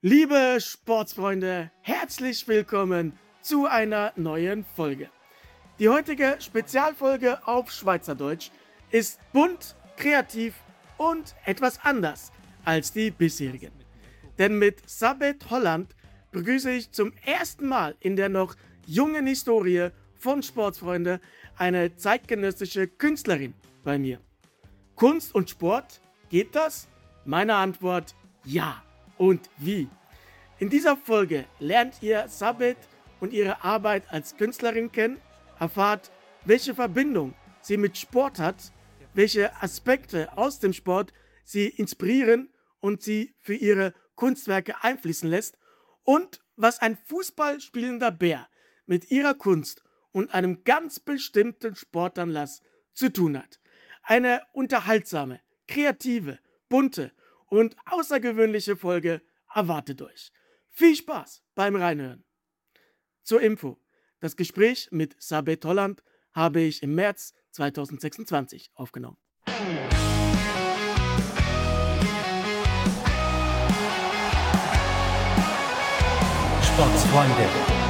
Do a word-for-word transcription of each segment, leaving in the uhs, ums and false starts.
Liebe Sportsfreunde, herzlich willkommen zu einer neuen Folge. Die heutige Spezialfolge auf Schweizerdeutsch ist bunt, kreativ und etwas anders als die bisherigen. Denn mit Sabet Holland begrüße ich zum ersten Mal in der noch jungen Historie von Sportsfreunde eine zeitgenössische Künstlerin bei mir. Kunst und Sport, geht das? Meine Antwort: ja. Und wie? In dieser Folge lernt ihr Sabet und ihre Arbeit als Künstlerin kennen, erfahrt, welche Verbindung sie mit Sport hat, welche Aspekte aus dem Sport sie inspirieren und sie für ihre Kunstwerke einfließen lässt und was ein Fußball spielender Bär mit ihrer Kunst und einem ganz bestimmten Sportanlass zu tun hat. Eine unterhaltsame, kreative, bunte und außergewöhnliche Folge erwartet euch. Viel Spaß beim Reinhören. Zur Info: Das Gespräch mit Sabet Holland habe ich im März zweitausendsechsundzwanzig aufgenommen. Sportsfreunde.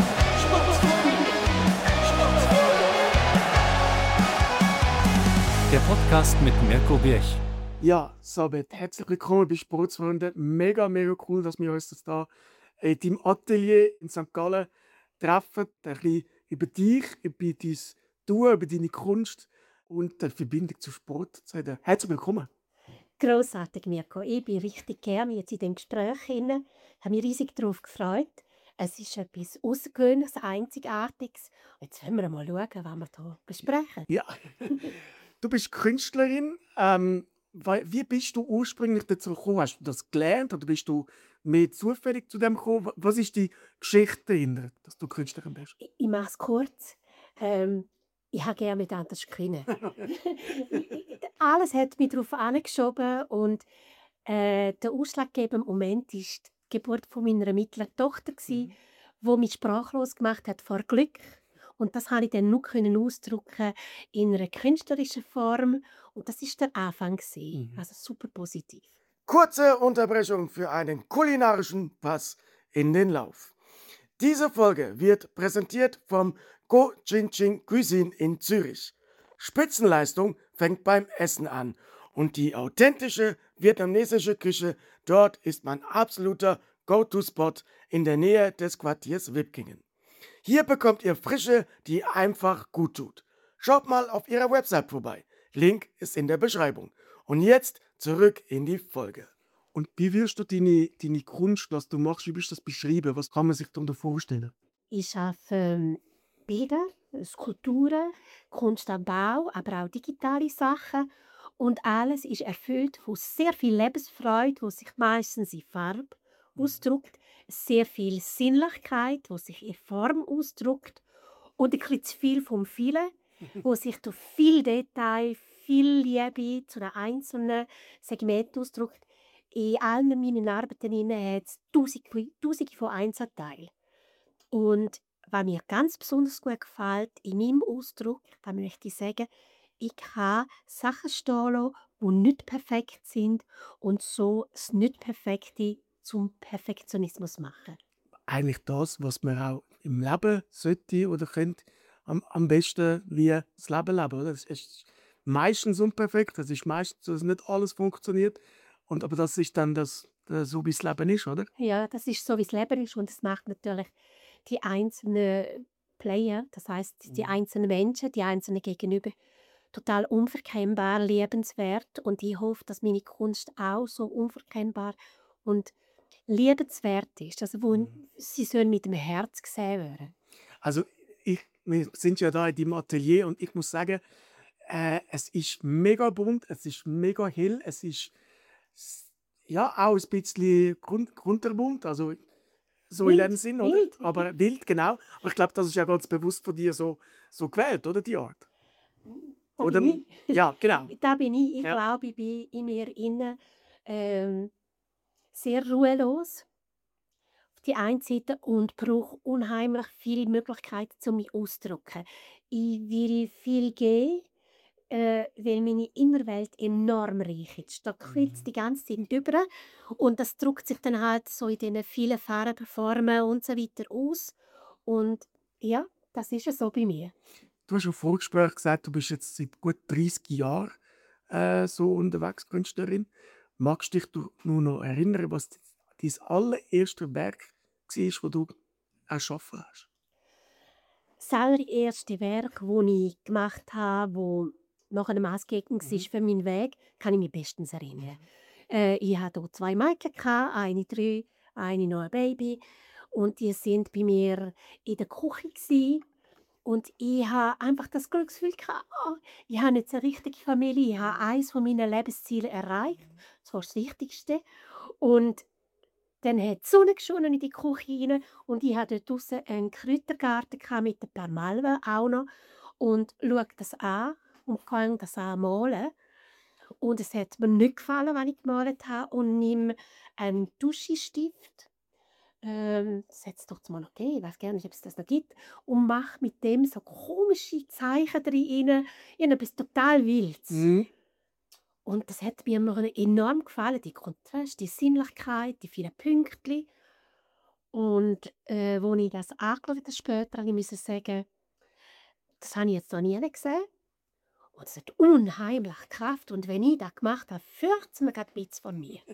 Der Podcast mit Mirko Birch. Ja, Sabet, herzlich willkommen bei Sportsfreunde. Mega, mega cool, dass wir uns das da in deinem Atelier in Sankt Gallen treffen, ein bisschen über dich, über dein Tun, über deine Kunst und die Verbindung zu Sport zu reden. Herzlich willkommen. Grossartig, Mirko. Ich bin richtig gerne jetzt in diesem Gespräch hinein. Ich habe mich riesig darauf gefreut. Es ist etwas Außergewöhnliches, Einzigartiges. Jetzt wollen wir mal schauen, was wir hier besprechen. Ja, du bist Künstlerin. Ähm, wei- wie bist du ursprünglich dazu gekommen? Hast du das gelernt oder bist du mehr zufällig zu dem gekommen? Wa- Was ist die Geschichte dahinter, dass du Künstlerin bist? Ich, ich mache es kurz. Ähm, ich habe gerne mit anderen können. Alles hat mich darauf angeschoben und äh, der ausschlaggebende Moment war die Geburt von meiner mittleren Tochter, die mich sprachlos gemacht hat vor Glück. Und das konnte ich dann nur können ausdrücken in einer künstlerischen Form. Und das war der Anfang. Mhm. Also super positiv. Kurze Unterbrechung für einen kulinarischen Pass in den Lauf. Diese Folge wird präsentiert vom Go Chin Chin Cuisine in Zürich. Spitzenleistung fängt beim Essen an und die authentische vietnamesische Küche dort ist mein absoluter Go-To-Spot in der Nähe des Quartiers Wipkingen. Hier bekommt ihr Frische, die einfach gut tut. Schaut mal auf ihrer Website vorbei. Link ist in der Beschreibung. Und jetzt zurück in die Folge. Und wie wirst du deine, deine Kunst, was du machst, wie bist du das beschreiben? Was kann man sich darunter vorstellen? Ich arbeite ähm, Bilder, Skulpturen, Kunst am Bau, aber auch digitale Sachen. Und alles ist erfüllt von sehr viel Lebensfreude, die sich meistens in Farbe ausdrückt, sehr viel Sinnlichkeit, die sich in Form ausdrückt und ein bisschen zu viel vom Vielen, wo sich durch viel Detail, viel Liebe zu einem einzelnen Segment ausdrückt. In allen meinen Arbeiten hat es tausende, tausende von Einzelteilen. Und was mir ganz besonders gut gefällt in meinem Ausdruck, da möchte ich sagen, ich kann Sachen stehen lassen, die nicht perfekt sind und so das Nicht-Perfekte zum Perfektionismus machen. Eigentlich das, was man auch im Leben sollte oder könnte, am, am besten wie das Leben leben. Oder? Es ist meistens unperfekt, es ist meistens, dass nicht alles funktioniert. Und, aber das ist dann das, das so, wie das Leben ist, oder? Ja, das ist so, wie das Leben ist und es macht natürlich die einzelnen Player, das heißt die Mhm. einzelnen Menschen, die einzelnen Gegenüber, total unverkennbar, liebenswert und ich hoffe, dass meine Kunst auch so unverkennbar und liebenswert ist, also wo Mhm. sie sollen mit dem Herz gesehen werden. Also ich, wir sind ja da in deinem Atelier und ich muss sagen, äh, es ist mega bunt, es ist mega hell, es ist s- ja auch ein bisschen grund, kunterbunt, also so in dem Wild, Sinn, oder? wild. Aber wild, genau. Aber ich glaube, das ist ja ganz bewusst von dir so, so gewählt, oder, die Art? Da Oder? bin ich. Ja, genau. Da bin ich. Ich Ja. glaube, ich bin in mir innen ähm, sehr ruhelos auf die einen Seite und brauche unheimlich viele Möglichkeiten, um mich auszudrücken. Ich will viel geben, äh, weil meine Innerwelt enorm reich ist. Da quillt es die ganze Zeit über und das drückt sich dann halt so in diesen vielen Farben, Formen und so weiter aus. Und ja, das ist ja so bei mir. Du hast im Vorgespräch gesagt, du bist jetzt seit gut dreißig Jahren äh, so unterwegs, Künstlerin. Magst du dich du nur noch erinnern, was dein allererste Werk war, das du erschaffen hast? Das allererste Werk, das ich gemacht habe, das nachher maßgebend war Mhm. für meinen Weg, kann ich mich bestens erinnern. Äh, ich hatte hier zwei Mädchen, eine drei, eine noch ein Baby. Und die waren bei mir in der Küche. Gewesen. Und ich hatte einfach das Glücksgefühl, gehabt, oh, ich habe jetzt eine richtige Familie, ich habe eines meiner Lebensziele erreicht. Das war das Wichtigste. Und dann hat die Sonne geschonen in die Küche rein und ich hatte dort draussen einen Kräutergarten gehabt mit ein paar Malven auch noch und schaue das an und kann das anmalen. Und es hat mir nicht gefallen, was ich gemalt habe und nehme einen Tuschestift, ähm, das hat es doch mal noch gegeben, ich weiß gar nicht, ob es das noch gibt, und mache mit dem so komische Zeichen drin, etwas total Wildes. Mhm. Und das hat mir immer enorm gefallen, die Kontrast, die Sinnlichkeit, die vielen Pünktchen. Und äh, als ich das angeschaut habe später, musste ich sagen, das habe ich jetzt noch nie gesehen. Und es hat unheimlich Kraft. Und wenn ich das gemacht habe, fürchtet es mir gerade ein bisschen von mir.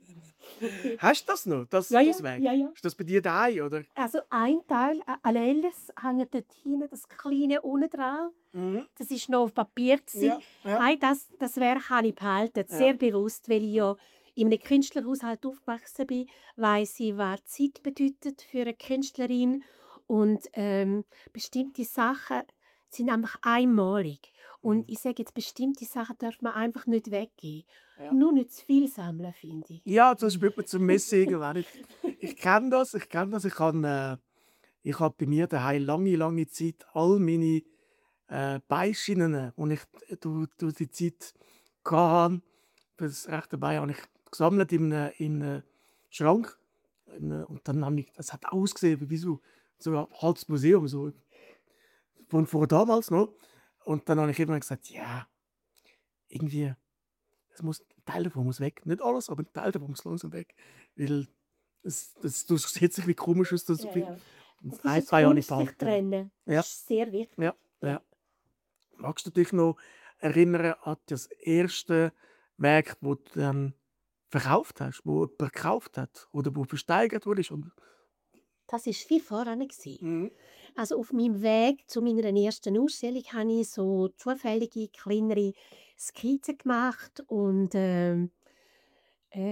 Hast du das noch, das, Ja, ja, das Werk? ja, ja. Ist das bei dir daheim, oder? Also ein Teil, äh, alles hängt dort hinten, das kleine unten dran. Mhm. Das ist noch auf Papier. Ja, ja. Nein, das, das Werk habe ich behalten, sehr Ja. bewusst, weil ich ja in einem Künstlerhaushalt aufgewachsen bin, weiss ich, was Zeit bedeutet für eine Künstlerin. Und ähm, bestimmte Sachen sind einfach einmalig. Und Mhm. ich sage jetzt, bestimmte Sachen darf man einfach nicht weggeben. Ja. Nur nicht zu viel sammeln, finde ich. Ja, das spielt man zum Messen irgendwann nicht. Ich kenne das, ich kenne das. Ich habe äh, ich hab bei mir daheim lange, lange Zeit all meine äh, Beischienen, die ich durch, durch die Zeit hatte, für das rechte Bein, habe ich gesammelt in einem, in einem Schrank. In einem, und dann habe ich, das hat ausgesehen wie so, so ein halbes Museum, so von vor damals noch. Und dann habe ich immer gesagt, ja, irgendwie, das muss, ein Teil davon muss weg. Nicht alles, aber ein Teil davon muss langsam weg. Weil das, das, das sieht sich wie komisch aus. Das, Ja, wie, ja. und Es ein, ist zwei Jahre ein nicht Kunst, sich behalten. trennen. Ja. Das ist sehr wichtig. Ja, ja. Magst du dich noch erinnern an das erste Werk, das du dann verkauft hast, wo jemand gekauft hat oder wo versteigert wurde? Und Das war viel voran. gewesen. mhm. Also auf meinem Weg zu meiner ersten Ausstellung habe ich so zufällige, kleinere Skizzen gemacht und ähm, äh,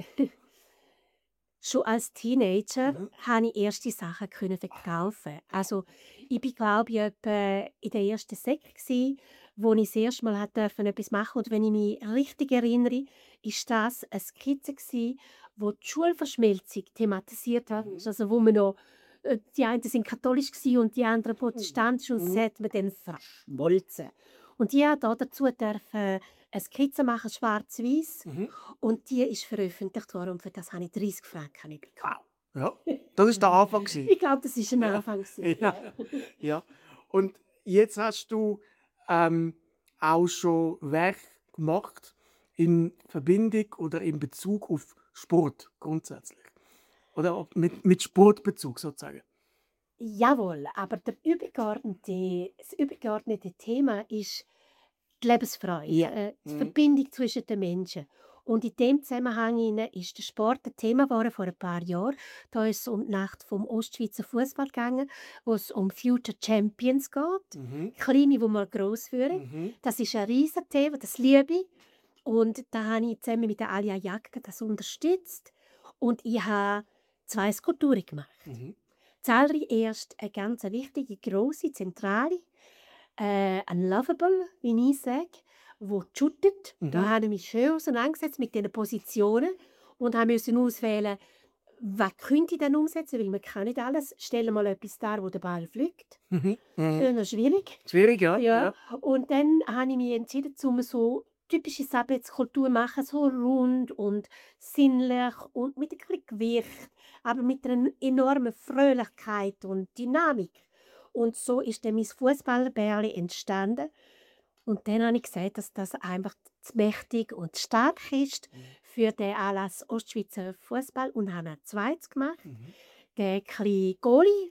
schon als Teenager Mhm. konnte ich erste Sachen können verkaufen. Also ich bin, glaube ich, etwa in der ersten Sek gsi, wo ich das erste Mal hat dürfen etwas machen. Und wenn ich mich richtig erinnere, ist das eine Skizze gsi, wo die Schulverschmelzung thematisiert hat. Mhm. Also wo man noch äh, die einen sind katholisch gsi und die anderen protestantisch und Mhm. das hat man dann verschmolzen. Und ich durfte dazu dürfen eine Skizze machen, schwarz-weiß. Mhm. Und die ist veröffentlicht worden und für das habe ich dreißig Franken bekommen. Ja, das war der Anfang. gewesen. Ich glaube, das war ein Ja. Anfang. gewesen, Ja. Ja. Und jetzt hast du ähm, auch schon Werk gemacht in Verbindung oder in Bezug auf Sport grundsätzlich. Oder ob mit, mit Sportbezug sozusagen. Jawohl, aber der übergeordnete, das übergeordnete Thema ist die Lebensfreude, Ja. äh, die Mhm. Verbindung zwischen den Menschen. Und in dem Zusammenhang hinein ist der Sport ein Thema geworden vor ein paar Jahren. Da ist es um die Nacht vom Ostschweizer Fußball gegangen, wo es um Future Champions geht. Mhm. Kleine, die mal gross führen. Mhm. Das ist ein riesiges Thema, das liebe ich. Und da habe ich zusammen mit der Alia Jagger das unterstützt. Und ich habe zwei Skulpturen gemacht. Mhm. Zuallererst eine ganz wichtige, grosse, zentrale, äh, Unlovable, wie ich sage, wo shootet. Mhm. Da habe ich mich schön auseinandergesetzt mit diesen Positionen und musste auswählen, was könnte ich dann umsetzen, weil man kann nicht alles. Stellen mal etwas dar, wo der Ball fliegt. Mhm. Mhm. Das ist schwierig. Schwierig, ja. Ja. Und dann habe ich mich entschieden, um so typische Sabbatskultur zu machen, so rund und sinnlich und mit ein bisschen Gewicht, aber mit einer enormen Fröhlichkeit und Dynamik. Und so ist dann mein Fußballerbärli entstanden. Und dann habe ich gesagt, dass das einfach zu mächtig und zu stark ist für den Anlass Ostschweizer Fußball und habe ein zweites gemacht, Mhm. den kleinen Goalie.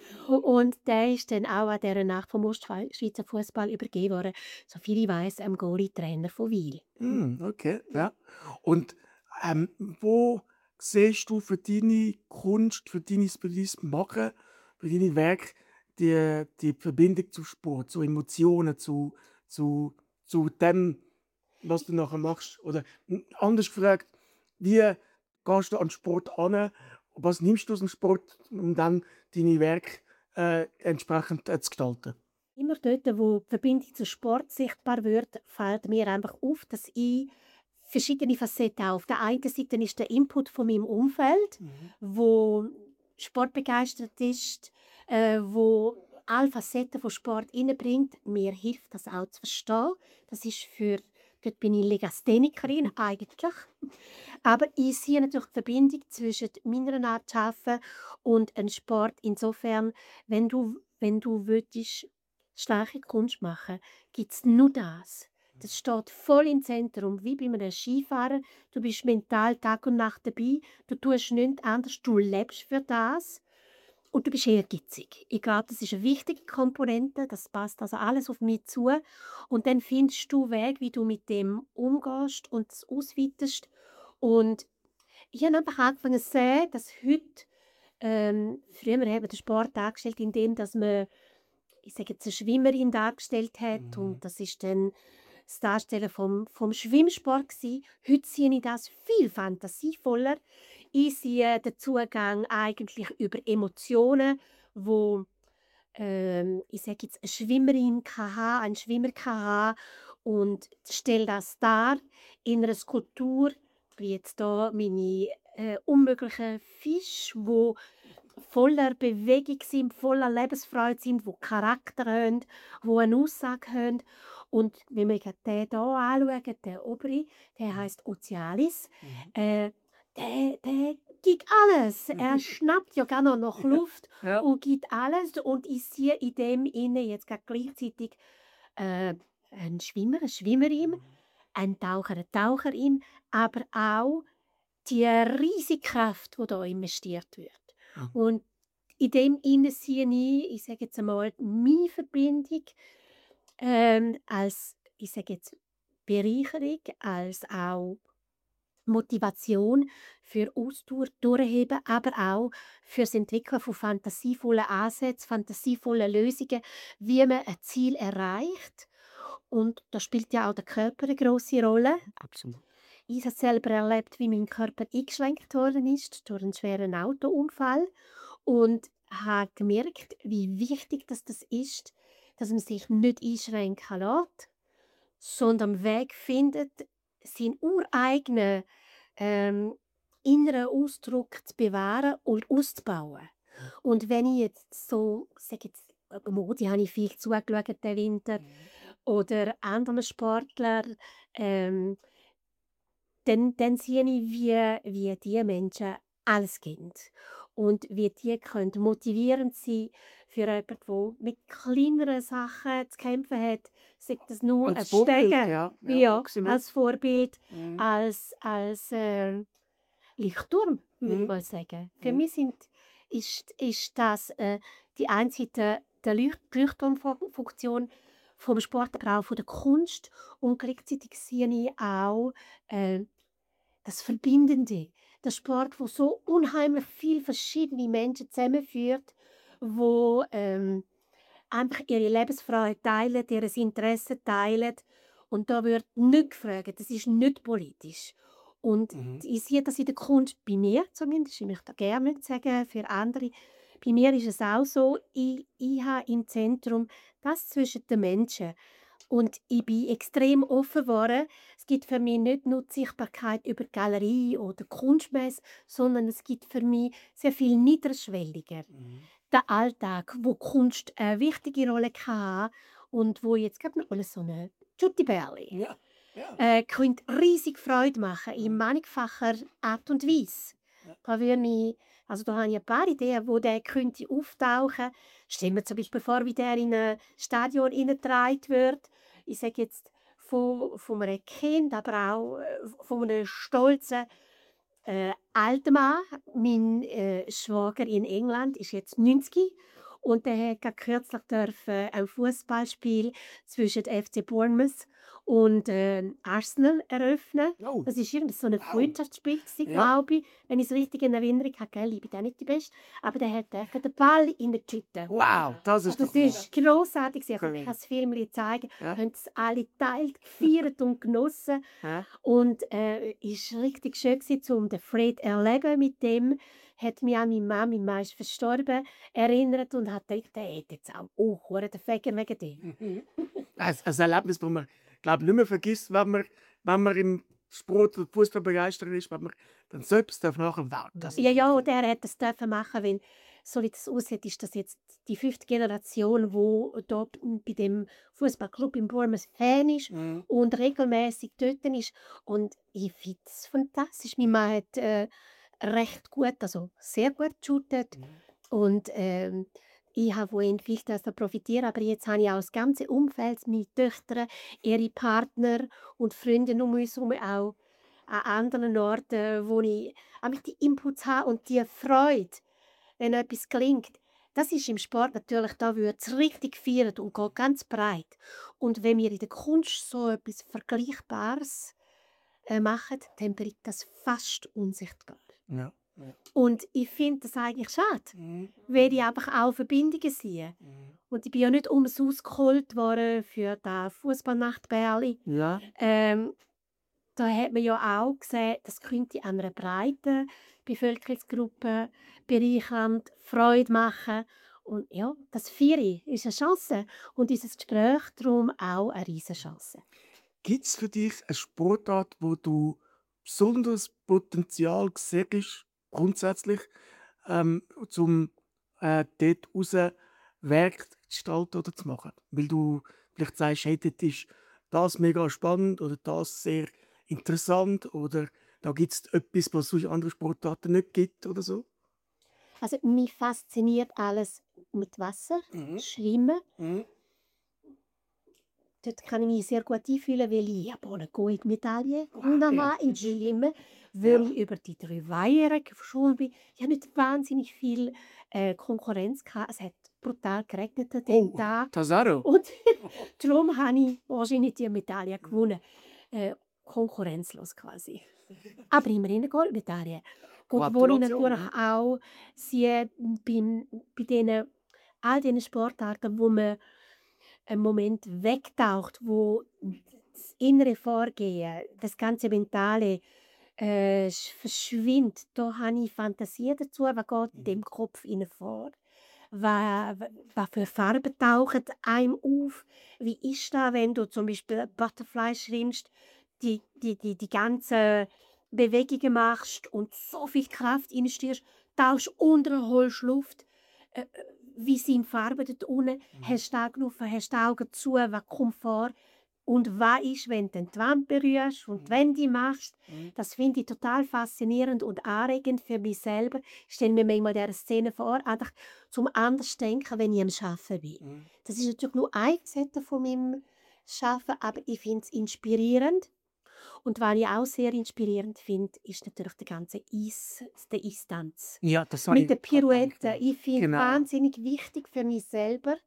Und der ist dann auch an dieser Nacht vom Ostschweizer Fußball übergeben worden, soviel ich weiß, am Goalie-Trainer von Wil. Hm, okay, ja. Und, ähm, wo siehst du für deine Kunst, für dein stylistisches Machen, für deine Werke die die Verbindung zum Sport, zu Emotionen, zu zu zu dem, was du nachher machst? Oder, hm, anders gefragt, wie gehst du an den Sport an? Was nimmst du aus dem Sport, um dann deine Werke, äh, entsprechend, äh, zu gestalten? Immer dort, wo die Verbindung zum Sport sichtbar wird, fällt mir einfach auf, dass ich verschiedene Facetten habe. Auf der einen Seite ist der Input von meinem Umfeld, Mhm. wo sportbegeistert ist, äh, wo alle Facetten von Sport reinbringt. Mir hilft das auch zu verstehen. Das ist für dort bin ich Legasthenikerin eigentlich. Aber ich sehe natürlich die Verbindung zwischen meiner Art zu arbeiten und einem Sport. Insofern, wenn du, wenn du willst, starke Kunst machen, gibt es nur das. Das steht voll im Zentrum, wie bei einem Skifahrer. Du bist mental Tag und Nacht dabei. Du tust nichts anderes. Du lebst für das. Und du bist ehrgeizig. Ich glaube, das ist eine wichtige Komponente. Das passt also alles auf mich zu. Und dann findest du Weg, wie du mit dem umgehst und es ausweitest. Und ich habe einfach angefangen zu sehen, dass heute, ähm, früher haben wir den Sport dargestellt, indem dass man, ich sage jetzt, eine Schwimmerin dargestellt hat. Mhm. Und das ist dann das Darstellen vom, vom Schwimmsport gewesen. Heute sehe ich das viel fantasievoller. Ich sehe den Zugang eigentlich über Emotionen, wo ähm, ich sage jetzt, eine Schwimmerin kann haben, ein Schwimmer kann haben und stelle das dar in einer Skulptur, wie jetzt hier meine äh, unmöglichen Fische, wo voller Bewegung sind, voller Lebensfreude sind, wo Charakter haben, wo eine Aussage haben. Und wenn wir gerade den hier anschauen, den obere, der heißt Ocealis, Mhm. äh, der, der gibt alles. Er schnappt ja gerne noch nach Luft Ja. und gibt alles. Und ich sehe in dem inne jetzt gerade gleichzeitig äh, einen Schwimmer, eine Schwimmerin, einen Taucher, eine Taucherin, aber auch die riesige Kraft, die da investiert wird. Mhm. Und in dem inne sehe ich, ich sage jetzt einmal, meine Verbindung ähm, als, ich sage jetzt, Bereicherung, als auch Motivation für Ausdauer durchheben, aber auch für das Entwickeln von fantasievollen Ansätzen, fantasievollen Lösungen, wie man ein Ziel erreicht. Und da spielt ja auch der Körper eine grosse Rolle. Absolut. Ich habe selber erlebt, wie mein Körper eingeschränkt worden ist durch einen schweren Autounfall und habe gemerkt, wie wichtig das, das ist, dass man sich nicht einschränken lässt, sondern einen Weg findet, seinen ureigenen ähm, inneren Ausdruck zu bewahren und auszubauen. Und wenn ich jetzt so, sage jetzt, äh, Modi habe ich viel zugeschaut den Winter oder anderen Sportlern, ähm, dann, dann sehe ich, wie, wie diese Menschen alles geben. Und wie die können motivierend sein für jemanden, der mit kleineren Sachen zu kämpfen hat. Sei das nur ein Als Vorbild, Steigen, ja. Ja, ja, absolut. als Vorbild, Mhm. als, als äh, Lichtturm, würde ich Mhm. mal sagen. Für Mhm. mich sind, ist, ist das äh, die eine Seite der Leucht Leuchtturmfunktion vom Sport, aber auch von der Kunst. Und gleichzeitig sehe ich auch äh, das Verbindende. Der Sport, wo so unheimlich viele verschiedene Menschen zusammenführt, wo ähm, einfach ihre Lebensfreude teilen, ihr Interesse teilen. Und da wird nicht gefragt, das ist nicht politisch. Und Mhm. ich sehe das in der Kunst, bei mir zumindest, ich möchte gerne nicht sagen für andere, bei mir ist es auch so, ich, ich habe im Zentrum das zwischen den Menschen. Und ich bin extrem offen geworden. Es gibt für mich nicht nur die Sichtbarkeit über die Galerie oder Kunstmesse, sondern es gibt für mich sehr viel niederschwelliger. Mhm. Der Alltag, wo Kunst eine wichtige Rolle kann und wo jetzt gerade noch so eine Jutti Berli Ja, ja. äh, könnte riesig Freude machen in Mhm. mannigfacher Art und Weise. Ja. Da würde mich, also da habe ich ein paar Ideen, wo der könnte auftauchen. Stellen wir zum Beispiel vor, wie der in ein Stadion hineingetragen wird. ich sage jetzt, von, von einem Kind, aber auch äh, von einem stolzen äh, alten Mann. Mein äh, Schwager in England ist jetzt neunzig und der hat gerade kürzlich dürfen ein Fußballspiel zwischen F C Bournemouth und äh, Arsenal eröffnen. Oh, Das ist irgendwie so ein wow. Freundschaftsspiel, gewesen, Ja. glaube ich, wenn ich es richtig in Erinnerung habe. Gell? Ich bin auch nicht die Beste, aber der hat dürfen den Ball in den Tüten. Wow, das ist Das doch ist grossartig. Ich Cool. kann das Film zeigen. Ja. Haben es alle geteilt, gefeiert und genossen. Ja. Und äh, es war richtig schön, gewesen, um den Fred zu erleben. Mit dem hat mich an meine Mama, meine Mama ist verstorben, erinnert und hat gedacht, der hat jetzt auch oh, hure den Fäger wegen dem. Ein, ein Erlebnis, das man glaub, nicht mehr vergisst, wenn man, wenn man im Sport oder Fußball begeistert ist, wenn man dann selbst nachher werden darf. Ja, ja, und er hat das dürfen machen, wenn, so wie das aussieht, ist das jetzt die fünfte Generation, die dort bei dem Fußballclub in Bournemouth Fan ist Mhm. und regelmäßig dort ist. Und ich finde es fantastisch. Mein Mann hat äh, recht gut, also sehr gut geshootet. Mhm. Und ähm, ich habe von ihnen viel davon profitiert, aber jetzt habe ich auch das ganze Umfeld, meine Töchter, ihre Partner und Freunde um uns herum auch an anderen Orten, wo ich auch die Inputs habe und die Freude, wenn etwas gelingt. Das ist im Sport natürlich, da wird es richtig gefeiert und geht ganz breit. Und wenn wir in der Kunst so etwas Vergleichbares äh, machen, dann bleibt das fast unsichtbar. Ja. Ja. Und ich finde das eigentlich schade, Mhm. weil ich einfach auch Verbindungen sehe. Mhm. Und ich bin ja nicht umsonst geholt worden für die Fußballnacht Berli. Ja. Ähm, da hat man ja auch gesehen, das könnte einer breiten Bevölkerungsgruppe bereichernd Freude machen. Und ja, das Vieri ist eine Chance. Und unser Gespräch darum auch eine riesige Chance. Gibt es für dich eine Sportart, wo du besonderes Potenzial siehst, grundsätzlich, ähm, um äh, dort raus Werk zu gestalten oder zu machen? Weil du vielleicht sagst, hey, dort ist das mega spannend oder das sehr interessant oder da gibt es etwas, was es in anderen Sportarten nicht gibt oder so? Also mich fasziniert alles mit Wasser, Mhm. Schwimmen. Mhm. Dort kann ich mich sehr gut einfühlen, weil ich habe auch eine Goldmedaille gewonnen habe in Schwimmen, weil Ja. ich über die drei Weiher geschwommen bin. Ich hatte nicht wahnsinnig viel äh, Konkurrenz gehabt. Es hat brutal geregnet an diesem Oh, Tag. das auch noch? Und darum habe ich wahrscheinlich die Medaille gewonnen. Äh, konkurrenzlos quasi. Aber immerhin eine Goldmedaille. Und wo ich Gratulation. natürlich auch sehe, beim, bei denen, all diesen Sportarten, wo man einen Moment wegtaucht, wo das innere Vorgehen, das ganze Mentale äh, sch- verschwindet. Da habe ich Fantasie dazu, was geht in dem Kopf innen vor. Was, was für Farben tauchen einem auf? Wie ist das, wenn du zum Beispiel Butterfly schwimmst, die, die, die, die ganzen Bewegungen machst und so viel Kraft reinstehst, tauchst unter, holst Luft. Äh, äh, wie sind die Farben dort unten? Mhm. Hast du Augen offen, hast du Augen zu, was kommt vor? Und was ist, wenn du die Wand berührst und die Wände machst? Mhm. Das finde ich total faszinierend und anregend für mich selber. Ich stelle mir manchmal diese Szene vor, einfach zum anders denken, wenn ich am Arbeiten bin. Mhm. Das ist natürlich nur eine Seite von meinem Arbeiten, aber ich finde es inspirierend. Und was ich auch sehr inspirierend finde, ist natürlich der ganze Eis, der Eistanz. Ja, das habe Mit den ich gerade Pirouetten. gedacht. Ich finde es Genau. wahnsinnig wichtig für mich selber,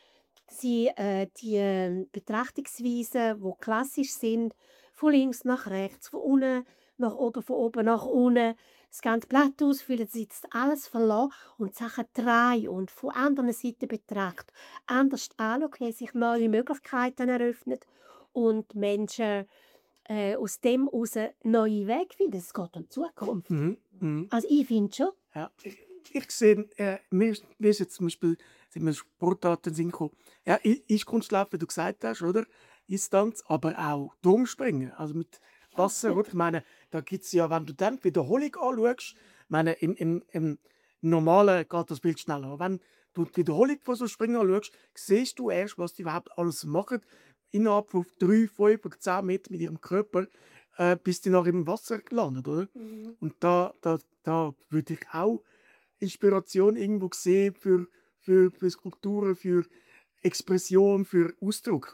sie, äh, die äh, Betrachtungsweisen, die klassisch sind, von links nach rechts, von unten nach oben, von oben nach unten, das ganze Blatt ausfüllen, sie jetzt alles verlassen und die Sachen drehen und von anderen Seiten betrachtet, anders anschauen, sich neue Möglichkeiten eröffnet und Menschen äh, aus dem heraus neue Wege finden. Es geht um die Zukunft. Mhm. Mhm. Also ich finde schon. Ja, ich, ich sehe, äh, mir, ist- mir ist jetzt zum Beispiel sind mir Sportarten in den Sinn gekommen. Ja, I- Eiskunstlaufen, wie du gesagt hast, oder? Eistanz, aber auch Turmspringen, also mit Wasser, oder? Ich meine, da gibt es ja, wenn du dann die Wiederholung anschaust, ich meine, im, im, im Normalen geht das Bild schneller. Aber wenn du die Wiederholung von so Springen anschaust, siehst du erst, was die überhaupt alles machen, innerhalb von drei, fünf oder zehn Metern mit ihrem Körper, äh, bis die nachher im Wasser landen, oder? Und da, da, da würde ich auch Inspiration irgendwo sehen für, für, für Skulpturen, für Expression, für Ausdruck. Oder?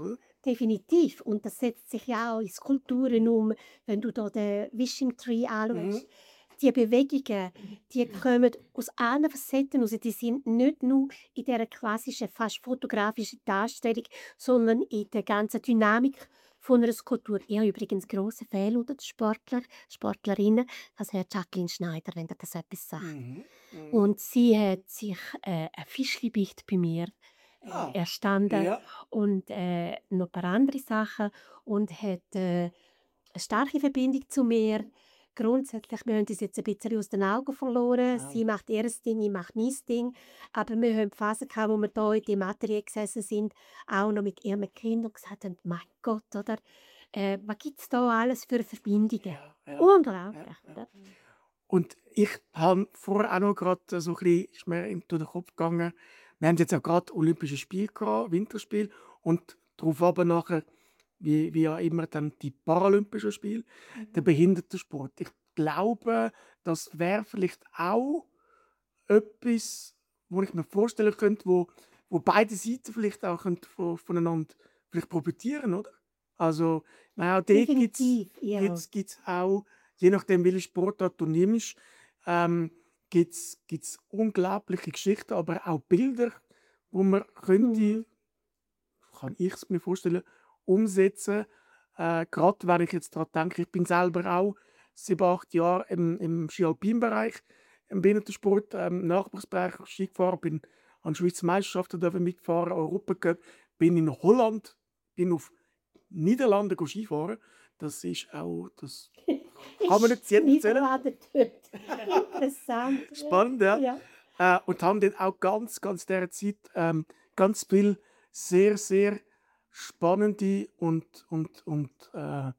definitiv. Und das setzt sich ja auch in Skulpturen um. Wenn du da den Wishing Tree Mhm. anschaust, die Bewegungen, die kommen aus allen Facetten raus. Die sind nicht nur in dieser klassischen, fast fotografischen Darstellung, sondern in der ganzen Dynamik von einer Skulptur. Ich habe übrigens grosse Fan unter den Sportler, Sportlerinnen. Das wäre Jacqueline Schneider, wenn dir das etwas sagt. Mhm. Mhm. Und sie hat sich äh, ein Fischlibicht bei mir äh, Ah, erstanden ja. und äh, noch ein paar andere Sachen und hat äh, eine starke Verbindung zu mir. Grundsätzlich, wir haben uns jetzt ein bisschen aus den Augen verloren. Ah. Sie macht ihr Ding, ich mache mein Ding. Aber wir haben Phasen gehabt, wo wir hier in die Materie gesessen sind, auch noch mit ihren Kindern und gesagt haben, mein Gott, oder? Äh, was gibt es da alles für Verbindungen? Ja, ja, Unglaublich, ja, ja. oder? Und ich habe vorher auch noch gerade so ein bisschen, ist mir in durch den Kopf gegangen, wir haben jetzt auch gerade Olympische Spiele gehabt, Winterspiele, und darauf aber nachher, wie, wie ja immer, dann die Paralympischen Spiele, der Behindertensport. Ich glaube, das wäre vielleicht auch etwas, wo ich mir vorstellen könnte, wo, wo beide Seiten vielleicht auch könnten von, voneinander vielleicht profitieren, oder? Also, naja, dort gibt es Definitiv, ja. gibt's, gibt's auch, je nachdem, welche Sportart du nimmst, ähm, gibt es unglaubliche Geschichten, aber auch Bilder, wo man könnte, Mhm. kann ich es mir vorstellen, umsetzen. Äh, Gerade wenn ich jetzt daran denke, ich bin selber auch sieben, acht Jahre im, im Ski-Alpin-Bereich, im Behindertensport, ähm, Nachwuchsbereich Ski gefahren, bin an Schweizer Meisterschaften dürfen mitfahren, Europacup, bin in Holland, bin auf Niederlande go Skifahren. Das ist auch, das kann man nicht jedem erzählen. Niederlande dort. Interessant. ja. Spannend, ja. Ja. Äh, und haben dann auch ganz, ganz dieser Zeit ähm, ganz viel sehr, sehr spannende und, und, und äh,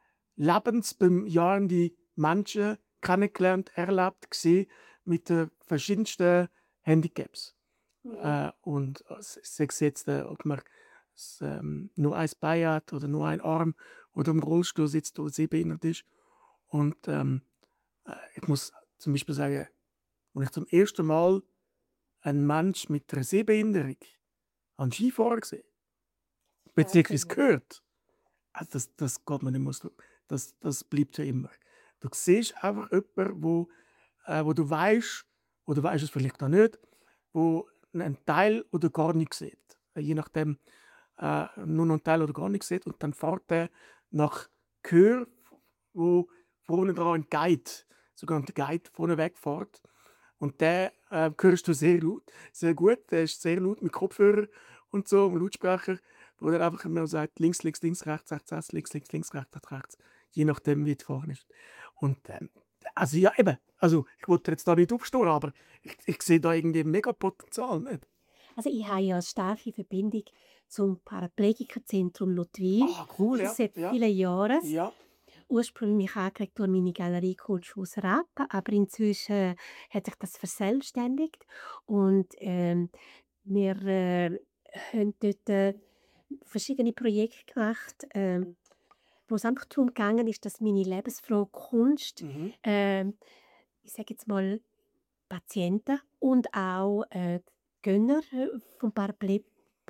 lebensbejahende Menschen kennengelernt, erlebt, gesehen mit den verschiedensten Handicaps. Mhm. Äh, und äh, sei es jetzt, äh, ob man s- ähm, nur ein Bein hat oder nur einen Arm oder im Rollstuhl sitzt oder sehbehindert ist. Und ähm, äh, ich muss zum Beispiel sagen, als ich zum ersten Mal einen Mensch mit einer Sehbehinderung an Skifahren gesehen, beziehungsweise gehört, also das, das geht man nicht mehr aus. Das, das bleibt ja immer. Du siehst einfach jemanden, wo, äh, wo du weißt, oder weißt es vielleicht noch nicht, wo einen Teil oder gar nicht sieht. Äh, Je nachdem, äh, nur noch einen Teil oder gar nicht sieht. Und dann fährt er nach Gehör, wo vorne dran ein Guide, sogenannter Guide, vorne wegfährt. Und der äh, hörst du sehr laut, sehr gut. Der ist sehr laut mit Kopfhörer und so, mit Lautsprecher, wo er einfach immer sagt, links, links, links, rechts, rechts, rechts, links, links, links, rechts, rechts, rechts. Je nachdem, wie du fahren ist. Und ähm, also ja, eben, also ich wollte jetzt da nicht aufstehen, aber ich, ich sehe da irgendwie mega Potenzial, nicht? Also ich habe ja eine starke Verbindung zum Paraplegikerzentrum Notwil. Ah, cool, Schon ja. seit Ja, vielen Jahren. ja. Ursprünglich angeregt durch meine Galerie Kunsthaus Rappen, aber inzwischen hat sich das verselbstständigt und ähm, wir äh, haben dort äh, verschiedene Projekte gemacht, ähm, wo es einfach darum gegangen ist, dass meine lebensfrohe Kunst, Mhm. ähm, ich sage jetzt mal, Patienten und auch äh, Gönner äh, vom Paraple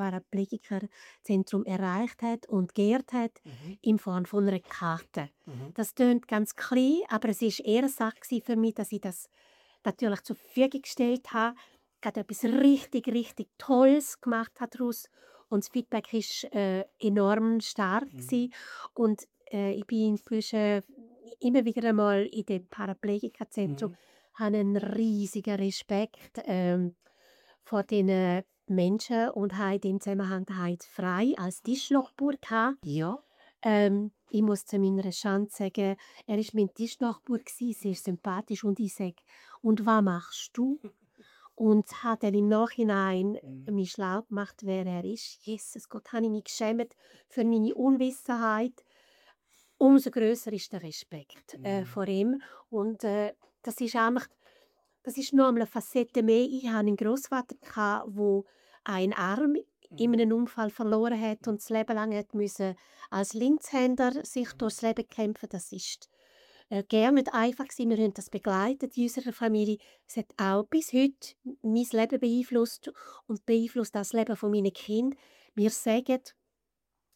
Paraplegikerzentrum erreicht hat und geehrt hat Mhm. in Form von einer Karte. Mhm. Das tönt ganz klein, aber es war eher eine Sache gewesen für mich, dass ich das natürlich zur Verfügung gestellt habe, gerade etwas richtig, richtig Tolles gemacht habe daraus. Und das Feedback war äh, enorm stark. Mhm. Gewesen. Und äh, ich bin inzwischen immer wieder einmal in dem Paraplegikerzentrum, Mhm. habe einen riesigen Respekt ähm, vor den Menschen und habe in dem Zusammenhang den Heinz Frei als Tischnachbar gehabt. Ja. Ähm, ich muss zu meiner Schande sagen, er war mein Tischnachbar, gewesen, sehr sympathisch und ich sage, «Und was machst du?» Und hat er im Nachhinein Mhm. mich schlau gemacht, wer er ist. Jesus Gott, habe ich mich geschämt für meine Unwissenheit. Umso grösser ist der Respekt äh, Mhm. vor ihm. Und äh, das ist einfach, das ist noch eine Facette mehr. Ich hatte einen Großvater, der einen Arm in Mhm. einem Unfall verloren hat und das Leben lang hat müssen als Linkshänder sich durchs Leben kämpfen. Das ist äh, gerne nicht einfach gewesen. Wir haben das begleitet in unserer Familie. Es hat auch bis heute mein Leben beeinflusst und beeinflusst das Leben von meinen Kindern. Wir sagen,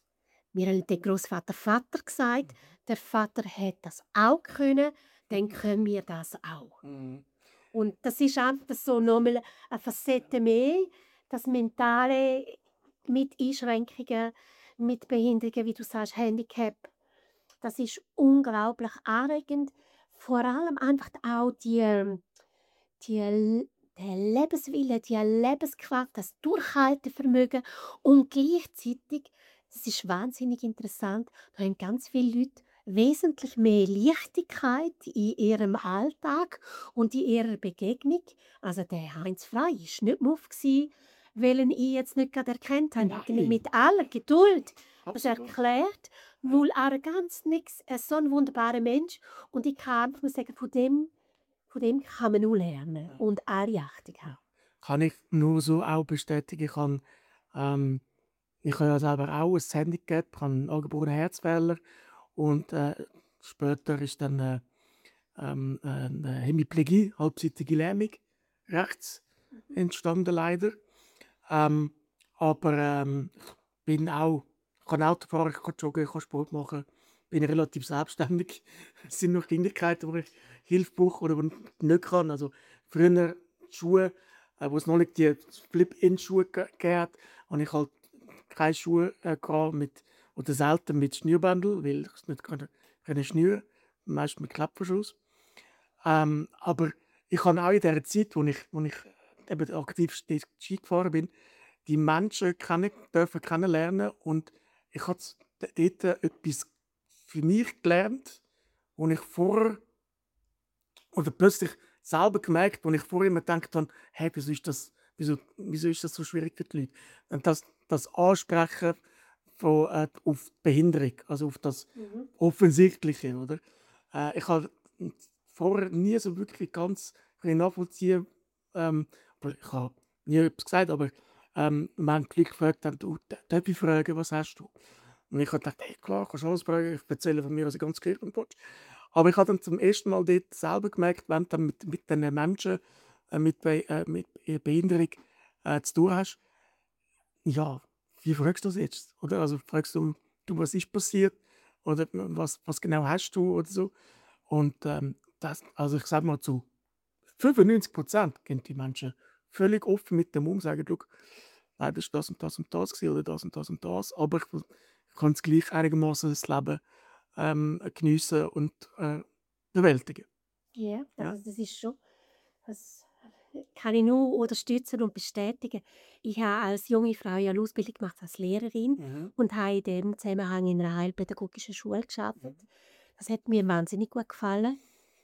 Wir haben den Großvater Vater gesagt. Der Vater hat das auch können, dann können wir das auch. Mhm. Und das ist einfach so nochmal eine Facette mehr, das Mentale mit Einschränkungen, mit Behinderungen, wie du sagst, Handicap. Das ist unglaublich anregend. Vor allem einfach auch die, ähm, die, L- der Lebenswille, die Lebenskraft, das Durchhaltevermögen und gleichzeitig, das ist wahnsinnig interessant, da haben ganz viele Leute wesentlich mehr Leichtigkeit in ihrem Alltag und in ihrer Begegnung. Also der Heinz Frey war nicht muff, weil ihn ich jetzt nicht gerade erkannt habe. Er hat mir Nein. mit aller Geduld das Absolut. erklärt, null Arroganz, nichts. Er ist so ein wunderbarer Mensch und ich kann einfach nur sagen, von dem von dem kann man nur lernen und alle Achtung haben. Kann ich nur so auch bestätigen. Ich habe, ähm, ich habe ja selber auch ein Handicap, ich habe einen angeborenen Herzfehler und äh, später ist dann äh, ähm, eine Hemiplegie, halbseitige Lähmung, rechts entstanden leider. Ähm, aber ähm, ich bin auch, ich kann Auto fahren, ich kann joggen, ich kann Sport machen, bin relativ selbstständig. Es sind noch Kleinigkeiten, wo ich Hilfe brauche oder wo ich nicht kann. Also früher die Schuhe, äh, wo es noch nicht die Flip-in-Schuhe ge- gegeben hat, habe ich halt keine Schuhe äh, gehabt mit, oder selten mit Schnürbändel, weil ich es nicht können, können schnüren, meist mit Klettverschluss. Ähm, aber ich habe auch in der Zeit, wo ich, wo ich eben aktiv Ski Ski gefahren bin, die Menschen kennen, dürfen kennenlernen und ich habe z- dort etwas für mich gelernt, wo ich vorher oder plötzlich selber gemerkt, wo ich vorher immer gedacht habe, hey, wieso ist das, wieso, wieso ist das so schwierig für die Leute? Und das, das Ansprechen von, äh, auf die Behinderung, also auf das Mhm. Offensichtliche, oder? Äh, ich habe vorher nie so wirklich ganz nachvollziehen, ähm, aber ich habe nie etwas gesagt, aber ähm, wir haben die Leute gefragt, haben, du, darf ich fragen, was hast du? Und ich habe gedacht, hey, klar, kannst du alles fragen, ich erzähle von mir, was ich ganz Kirche willst. Aber ich habe dann zum ersten Mal dort selber gemerkt, wenn du dann mit, mit den Menschen äh, mit, Be äh, mit ihrer Behinderung äh, zu tun hast, ja, wie fragst du das jetzt? Oder? Also fragst du, du, was ist passiert? Oder was, was genau hast du oder so? Und ähm, das, also ich sage mal, zu fünfundneunzig Prozent gehen die Menschen völlig offen mit dem um, sagen, «Schau, nein, das ist das und das und das gewesen, oder das und das und das, aber ich, ich kann es gleich einigermaßen das Leben ähm, geniessen und äh, bewältigen.» Ja, Ja? also das ist schon, das kann ich nur unterstützen und bestätigen. Ich habe als junge Frau ja eine Ausbildung gemacht als Lehrerin Mhm. und habe in dem Zusammenhang in einer heilpädagogischen Schule gearbeitet. Das hat mir wahnsinnig gut gefallen.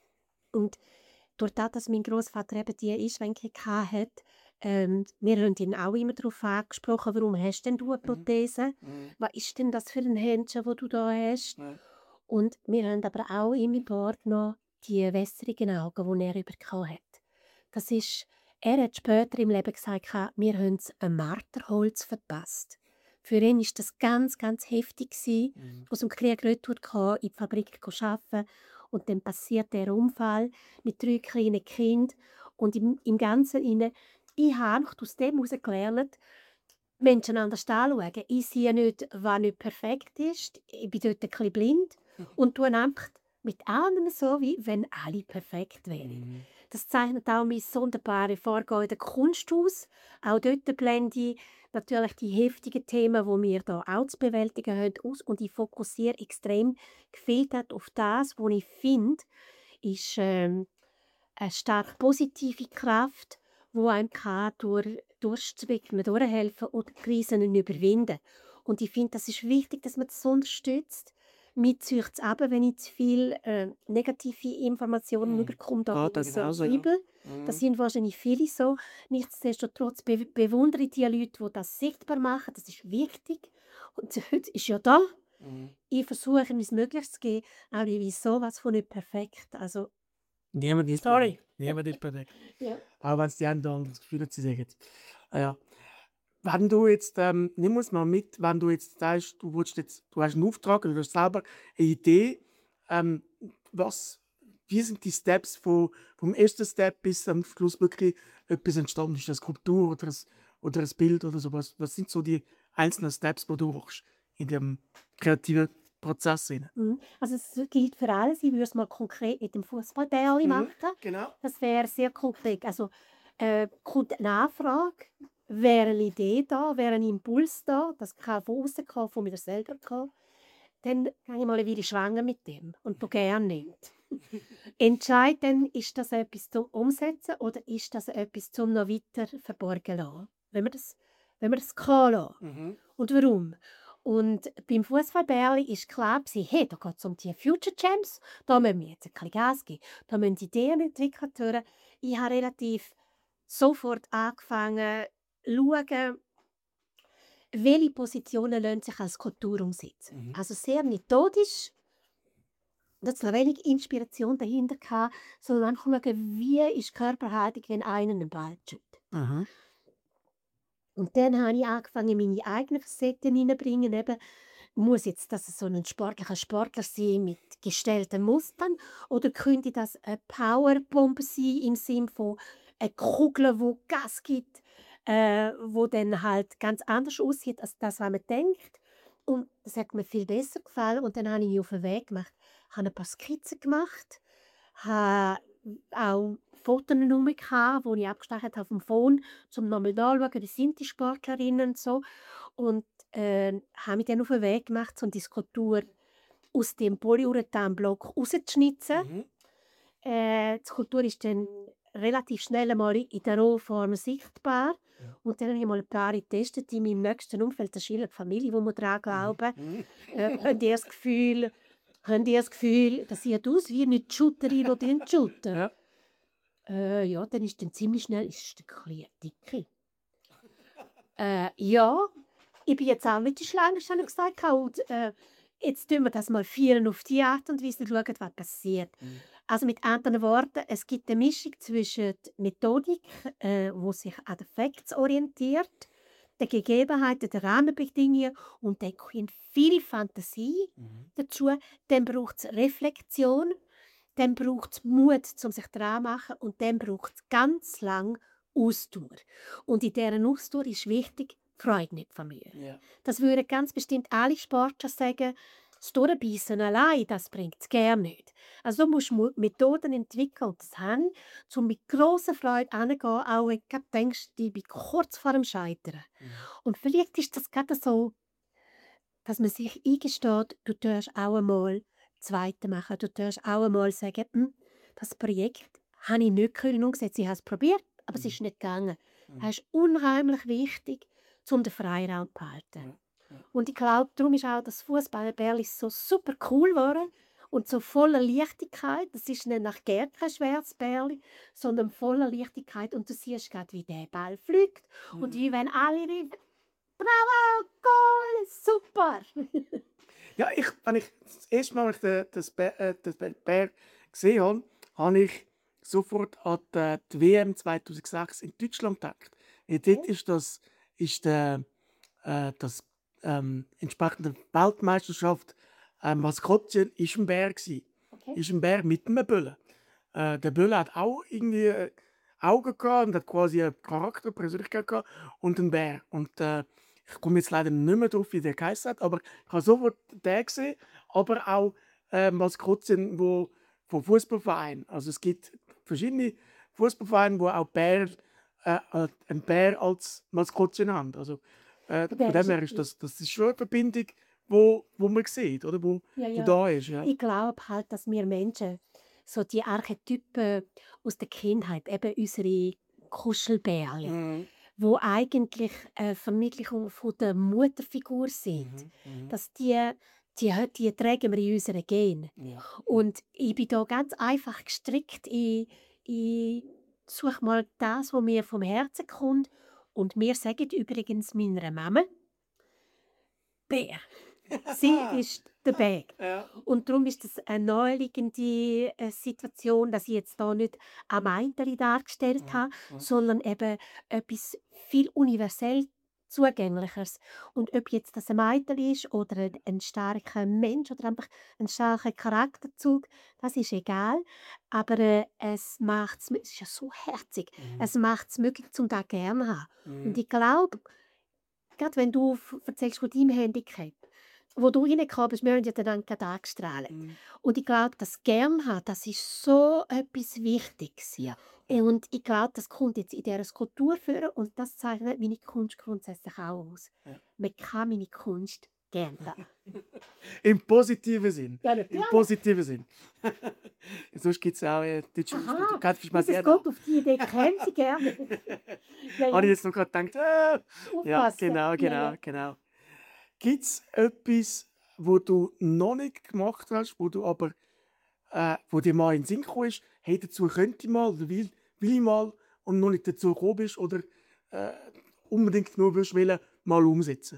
Und durch das, dass mein Großvater eben diese Einschränkung hatte, ähm, wir haben ihn auch immer darauf angesprochen, warum hast denn du eine Mhm. Prothese? Mhm. Was ist denn das für ein Händchen, das du da hast? Ja. Und wir haben aber auch immer wahrgenommen, die wässrigen Augen, die er bekommen hat. Das ist, er hat später im Leben gesagt, wir haben ein Marterholz verpasst. Für ihn war das ganz, ganz heftig gewesen, Mhm. aus dem Krieg retour kam, in die Fabrik arbeiten und dann passiert der Unfall mit drei kleinen Kindern und im, im Ganzen inne, ich habe aus dem heraus gelernt, Menschen anders anschauen. Ich sehe nicht, was nicht perfekt ist. Ich bin dort ein bisschen blind und tue einfach mit allem so, wie wenn alle perfekt wären. Mhm. Das zeichnet auch mein sonderbares Vorgehen in der Kunst aus. Auch dort blende ich natürlich die heftigen Themen, die wir hier auch zu bewältigen haben, aus. Und ich fokussiere extrem gefiltert auf das, was ich finde, ist ähm, eine stark positive Kraft, die einem kann durch durchzwicken, durchhelfen oder Krisen überwinden. Und ich finde, das ist wichtig, dass man das unterstützt. Mir zieht es ab, wenn ich zu viele äh, negative Informationen Mhm. bekomme, da Geht bin da ich so genauso, ja. übel. Das Mhm. sind wahrscheinlich viele so. Nichtsdestotrotz be bewundere ich die Leute, die das sichtbar machen. Das ist wichtig. Und heute ist ja da. Mhm. Ich versuche, es möglich zu geben, aber ich weiß sowas von nicht perfekt. Also, Niemand ist sorry. perfekt. Niemand ist perfekt. Ja. Auch wenn es die anderen das Gefühl haben, sie sagen. Ah, ja. Wenn du jetzt, ähm, nimm uns mal mit, wenn du jetzt sagst, du, willst jetzt, du hast einen Auftrag oder du hast selber eine Idee, ähm, was, wie sind die Steps von, vom ersten Step bis am Schluss wirklich etwas entstanden ist, eine Skulptur oder ein, oder ein Bild oder sowas? Was sind so die einzelnen Steps, die du machst? in dem kreativen Prozess rein. Mhm. Also es gilt für alles. Ich würde es mal konkret mit dem Fußballbärli Mhm, machen. genau. Das wäre sehr konkret. Also äh, kommt eine Anfrage, wäre eine Idee da, wäre ein Impuls da, das kann von außen kommen, von mir selber kommen. Dann gehe ich mal eine Weile schwanger mit dem und du gerne nicht. Entscheid dann, ist das etwas zum Umsetzen oder ist das etwas zum noch weiter verborgen lassen? Wenn man das, wenn man das kann lassen. Mhm. Und warum? Und beim Fußballbärli ist klar gewesen, hey, da geht es um die Future Champs, da müssen wir jetzt ein bisschen Gas geben, da müssen die Ideen entwickelt werden. Ich habe relativ sofort angefangen, zu schauen, welche Positionen lassen sich als Kultur umsetzen. Mhm. Also sehr methodisch, da hat noch wenig Inspiration dahinter gehabt, sondern einfach schauen, wie ist die Körperhaltung, wenn einer einen Ball schüttet. Mhm. Und dann habe ich angefangen, meine eigenen Facetten hineinzubringen. Eben, muss jetzt das so ein sportlicher Sportler sein mit gestellten Mustern oder könnte das eine Powerbombe sein im Sinne von einer Kugel, die Gas gibt, äh, wo dann halt ganz anders aussieht als das, was man denkt. Und das hat mir viel besser gefallen. Und dann habe ich mich auf den Weg gemacht, habe ein paar Skizzen gemacht, habe auch Fotos rum gehabt, die ich abgestachelt habe vom Phone, um nochmal nachzuschauen, wie sind die Sportlerinnen und so. Und äh, habe mich dann auf den Weg gemacht, um die Skulptur aus dem Polyurethan-Block rauszuschnitzen. Mhm. Äh, die Skulptur ist dann relativ schnell einmal in der Rohform sichtbar. Ja. Und dann habe ich mal ein paar getestet in meinem nächsten Umfeld, das ist die Familie, wo wir daran glauben. Mhm. Äh, habt ihr das Gefühl, habt ihr das Gefühl, das sieht aus wie eine Shooterin oder ein Shooter? Ja. Äh, ja, dann ist dann ziemlich schnell ist ein bisschen dicke. Äh, ja, ich bin jetzt auch nicht die Schlangste, habe ich gesagt. Und, äh, jetzt tun wir das mal vielen auf die Art und Weise und schauen, was passiert. Mhm. Also mit anderen Worten, es gibt eine Mischung zwischen der Methodik, äh, wo sich an den Facts orientiert, den Gegebenheiten, den Rahmenbedingungen und dann kommt viel Fantasie Mhm. dazu. Dann braucht es Reflexion, dann braucht es Mut, um sich dran zu machen und dann braucht es ganz lang Ausdauer. Und in dieser Ausdauer ist wichtig, Freude nicht verlieren. Ja. Das würden ganz bestimmt alle Sportler sagen, das Durchbeissen allein, das bringt es gerne nicht. Also du musst Mu- Methoden entwickeln und das haben, um mit grosser Freude anzugehen, auch wenn du gerade denkst, ich bin kurz vor dem Scheitern. Mhm. Und vielleicht ist das gerade so, dass man sich eingesteht, du darfst auch einmal das Zweite machen. Du darfst auch einmal sagen, «Hm, das Projekt habe ich nicht können umgesetzt. Ich habe es probiert, aber es Mhm. ist nicht gegangen.» Mhm. Das ist unheimlich wichtig, um den Freiraum zu behalten. Ja. Ja. Und ich glaube, darum ist auch das Fußballbärli so super cool geworden und so voller Leichtigkeit. Das ist nicht nach Gerd kein schweres Bärli, sondern voller Leichtigkeit. Und du siehst gerade, wie der Ball fliegt und Mhm. wie wenn alle rufen, «Bravo, Goal, super!» Ja, ich, wenn ich das erste Mal, als ich den, das Bär, äh, das Bär Bär gesehen habe, habe ich sofort an die, die W M zweitausendsechs in Deutschland gedacht. Weil dort ist das, ist der, äh, das ähm, entsprechende Weltmeisterschaft äh, Maskottchen ist ein Bär gsi. Okay. Ist ein Bär mit einem Böllen. Äh, der Böller hat auch irgendwie äh, Augen gehabt und hat quasi einen Charakter, eine Persönlichkeit gehabt und einen Bär. Und äh, ich komme jetzt leider nicht mehr drauf, wie der geheißen hat, aber ich habe sofort den gesehen, aber auch äh, Maskottchen wo, von Fußballvereinen. Also es gibt verschiedene Fußballvereine, wo auch Bär, äh, äh, einen Bär als Maskottchen haben. Also äh, Der von Bär dem her ist- ist das, das ist schon eine Verbindung, wo, wo man sieht, oder? Wo, Ja, wo ja. da ist. Ja. Ich glaube halt, dass wir Menschen so die Archetypen aus der Kindheit, eben unsere Kuschelbärle, Mhm. wo eigentlich eine Vermittlung von der Mutterfigur sind, Mhm. Mhm. dass die, die, die tragen wir in unseren Genen. Ja. Und ich bin da ganz einfach gestrickt. Ich, ich suche mal das, was mir vom Herzen kommt. Und wir sagen übrigens meiner Mama, Bär. Sie ist der Bag. Ja. Und darum ist es eine naheliegende äh, Situation, dass ich jetzt da nicht ein Meiterli dargestellt habe, mhm. sondern eben etwas viel universell Zugänglicheres. Und ob jetzt das ein Meiterli ist oder ein, ein starker Mensch oder einfach ein starker Charakterzug, das ist egal. Aber äh, es macht es ist ja so herzig. Mhm. Es macht es möglich, zum da gerne haben. Mhm. Und ich glaube, gerade wenn du f- erzählst von deinem Handicap, wo du reingekommen bist, wir haben ja dann gerade angestrahlt. Mhm. Und ich glaube, das gern haben, das ist so etwas Wichtiges. Ja. Äh, Und ich glaube, das kommt jetzt in dieser Skulptur vor und das zeichnet meine Kunst grundsätzlich auch aus. Ja. Man kann meine Kunst gerne haben. Im positiven Sinn. Ja, Im natürlich. positiven Sinn. Sonst gibt es auch äh, deutsche Ausdrücke. Aha, Kannst du mal das sehr geht auf die Idee, kennen Sie gerne. Ja, Habe ich ja, jetzt noch gerade gedacht, äh, ja, aufpassen. genau, Ja, genau, ja. genau. Gibt es etwas, wo du noch nicht gemacht hast, wo du aber, äh, wo dir mal in den Sinn gekommen ist, hey, dazu könnte ich mal oder will, will ich mal und noch nicht dazu gekommen bist oder äh, unbedingt nur willst wollen, mal umsetzen?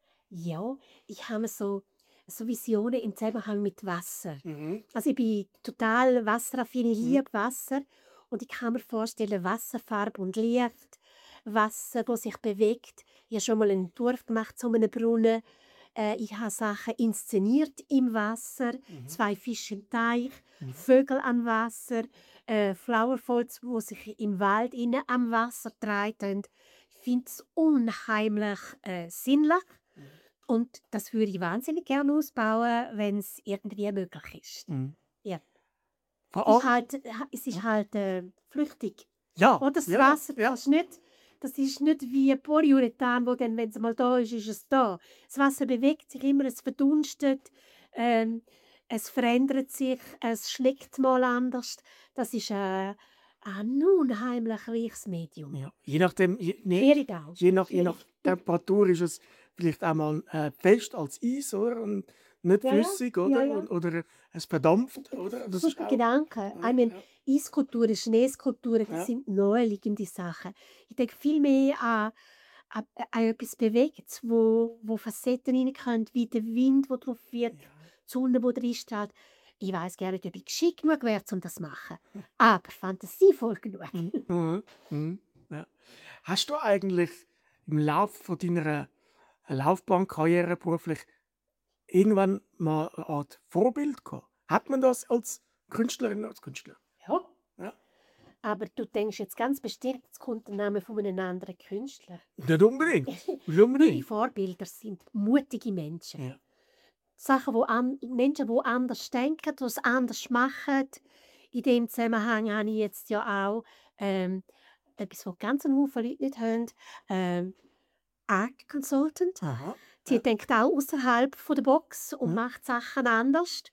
Ja, ich habe so, so Visionen im Zusammenhang mit Wasser. Mhm. Also ich bin total wasseraffin, ich Mhm. liebe Wasser und ich kann mir vorstellen, Wasserfarbe und Licht, Wasser, das sich bewegt. Ich habe schon mal einen Entwurf gemacht zu einem Brunnen. Äh, ich habe Sachen inszeniert im Wasser, Mhm. zwei Fische im Teich, Mhm. Vögel am Wasser, äh, Flowerfolz, wo sich im Wald innen am Wasser treiben. Ich finde es unheimlich äh, sinnlich. Mhm. Und das würde ich wahnsinnig gerne ausbauen, wenn es irgendwie möglich ist. Mhm. Ja. Vor Es ist allem, halt, es ist halt äh, flüchtig. ja, Oder das ja, Wasser ja. kannst nicht, das ist nicht wie Polyurethan, wo dann, wenn es mal da ist, ist es da. Das Wasser bewegt sich immer, es verdunstet, ähm, es verändert sich, es schlägt mal anders. Das ist äh, ein unheimlich reiches Medium. Ja. Je nachdem, je, nee, Schwierig auch. je nach, je Schwierig. nach Temperatur ist es vielleicht einmal äh, fest als Eis, oder? Und nicht Ja, ja, flüssig, ja, oder? ja. Und, oder es verdampft, oder? Das ist Super auch, Gedanke. ja, Ich meine, ja, Eisskulpturen, Schneeskulpturen, das ja. sind naheliegende Sachen. Ich denke viel mehr an, an, an etwas Bewegtes, wo, wo Facetten rein können, wie der Wind, der drauf wird, die Sonne, die drin steht. Ich weiß gar nicht, ob ich geschickt genug wäre, um das zu machen. Aber fantasievoll genug. Mhm. Mhm. Mhm. Ja. Hast du eigentlich im Laufe von deiner Laufbahn, Karriere beruflich irgendwann mal eine Art Vorbild gehabt? Hat man das als Künstlerin, als Künstler? Ja. Ja. Aber du denkst jetzt ganz bestimmt, es kommt der Name von einem anderen Künstler. Nicht unbedingt. Nicht Meine unbedingt. Vorbilder sind mutige Menschen. Ja. Sachen, wo an Menschen, die anders denken, die es anders machen. In dem Zusammenhang habe ich jetzt ja auch ähm, etwas, was ganz ein Haufen Leute nicht haben, ähm, Art Consultant. Aha. Die Ja. denkt auch außerhalb der Box und Mhm. macht Sachen anders.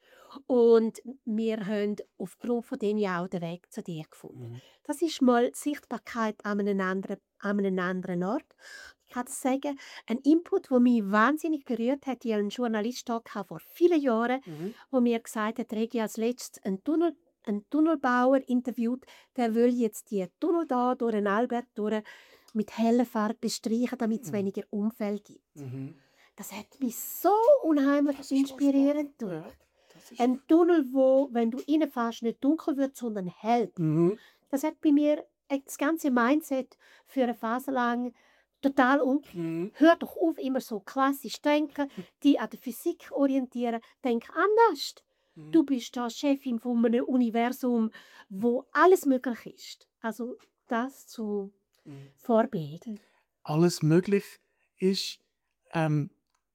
Und wir haben aufgrund von dem ja auch den Weg zu dir gefunden. Mhm. Das ist mal die Sichtbarkeit an einem anderen, an einem anderen Ort. Ich kann das sagen, ein Input, der mich wahnsinnig berührt hat. Ich hatte einen Journalist da gehabt vor vielen Jahren, Mhm. der mir gesagt hat, Regi als letztes einen, Tunnel, einen Tunnelbauer interviewt, der will jetzt die Tunnel da durch den Albert durch mit heller Farbe bestreichen, damit es Mhm. weniger Unfälle gibt. Mhm. Das hat mich so unheimlich Das ist schon inspirierend spannend. gemacht. Ja, das ist Ein Tunnel, wo, wenn du reinfährst, nicht dunkel wird, sondern hell. Mhm. Das hat bei mir das ganze Mindset für eine Phase lang total um. Mhm. Hör doch auf, immer so klassisch denken, die an der Physik orientieren. Denk anders. Mhm. Du bist da Chefin von einem Universum, wo alles möglich ist. Also das zu Mhm. Vorbild. Alles möglich ist. Ähm,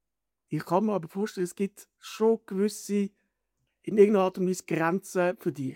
ich kann mir aber vorstellen, es gibt schon gewisse, in irgendeiner Art und Weise, Grenzen für dich.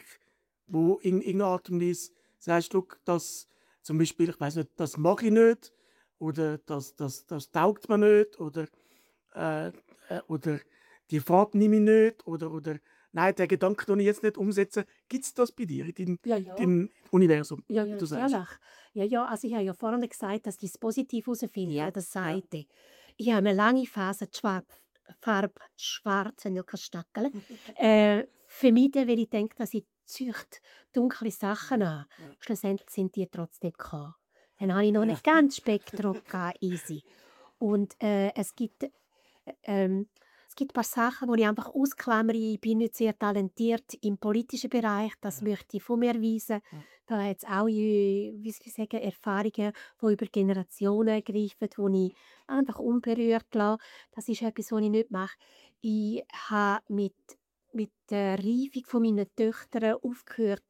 Wo in irgendeiner Art und Weise sagst du, dass zum Beispiel, ich weiß nicht, das mache ich nicht, oder das, das, das taugt mir nicht, oder, äh, äh, oder die Farbe nehme ich nicht, oder, oder nein, den Gedanken kann ich jetzt nicht umsetzen. Gibt es das bei dir, in deinem, Ja, ja. deinem Universum, Ja, wie ja, du sagst? natürlich. Ja, ja, also ich habe ja vorhin gesagt, dass ich das positiv herausfinde, Ja, ja, das ja. Seite. Ich habe eine lange Phase die Schwar Farbe schwarz, habe ich kein Stackel, äh, vermieden, weil ich denke, dass ich zücht dunkle Sachen an. Ja. Schlussendlich sind die trotzdem gekommen. Dann habe ich noch nicht ganz Spektrum gehabt, easy. Und äh, es gibt äh, ähm, es gibt ein paar Sachen, die ich einfach ausklammere. Ich bin nicht sehr talentiert im politischen Bereich, das Ja. möchte ich von mir weisen. Ja. Da hat es auch äh, wie soll ich sagen, Erfahrungen, die über Generationen greifen, die ich einfach unberührt lasse. Das ist etwas, was ich nicht mache. Ich habe mit, mit der Reifung von meinen Töchtern aufgehört,